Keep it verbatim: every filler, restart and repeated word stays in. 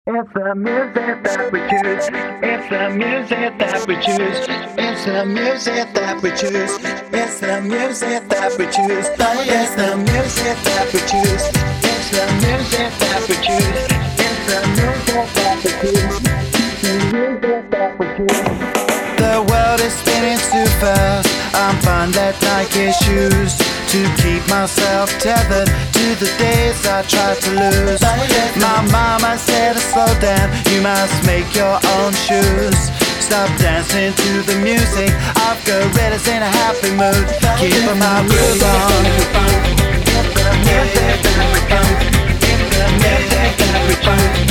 It's the music that we choose. It's the music that we choose. It's the music that we choose. It's the music that we choose. It's the music that we choose. It's the music that we choose. It's the music that we choose. The music that we choose. The world is spinning too fast. I'm fine that Nike shoes to keep myself tethered to the days I tried to lose. My mama said to slow down, you must make your own shoes. Stop dancing to the music, I've got gorillas in a happy mood. Keep my groove on. It's the music that we choose. It's the music that we choose.